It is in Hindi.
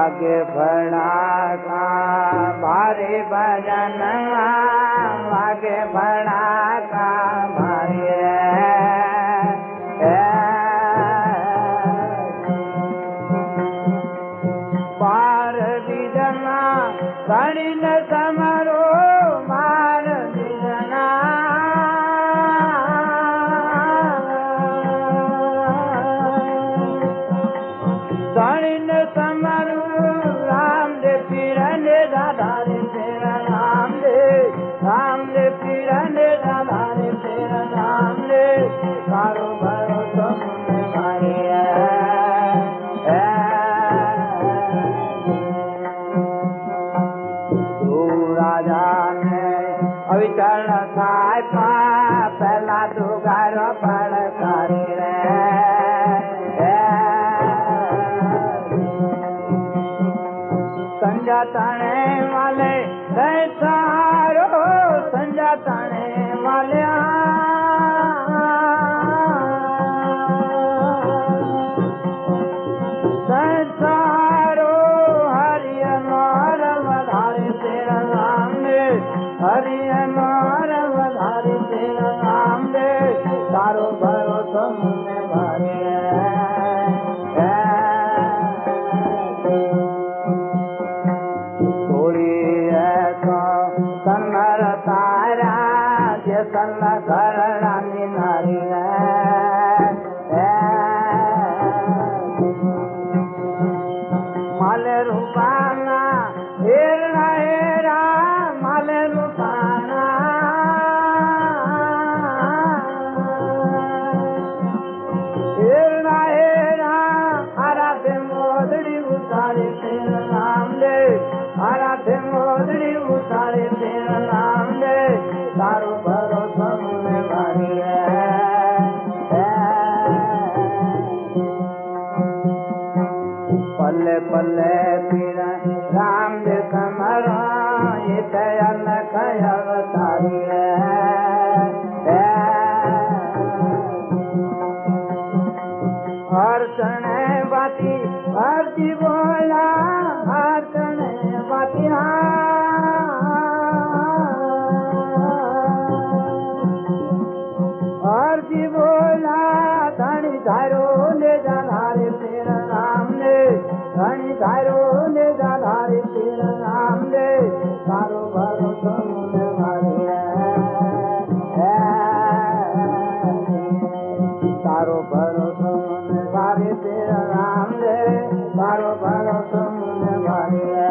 भाग्य भड़ा का भारी भजन भाग्य भड़ा का भारी पार बीजना धनी न समरो मार बीजना धनी न समरो रामदेव पीरने दाधारे तेरा रामदेव पीरने दाधारे तेरा रामदेव तारो भरोसा मुझे भारी चरण थाय पा पहला दुगार पड़ करी रे संजा ताने वाले सारो संजा ताने वाले संसारो हरियन वधारे तेरा नाम दे हरियन वधारे तेरा नाम दे तारो भरोसा मुझे भारी थोड़ी ऐसा सन्नर तारा जैसन घर रानी नारी माल रूपाना हेरा हेरा माल रूपाना हेरा हेरा आराधे मोदड़ी उतारे तेरा नाम दे आराधे मोदड़ी उतारे तेरा नाम दे तारो भरोसा मुझे भारी पल्ले पल्ले पीरा राम दे समरा ये दयाल अवतारी हर चने बाती हरती बोला हर चने बाती हरती बोला धनी धारो ले जाधारे तेरा नाम दे धनी धारो ले जाधारे तेरा नाम दे तारो भरोसा मुझे भारी तारो भरोसा मुझे भारी तेरा नाम दे तारो भरोसा मुझे भारी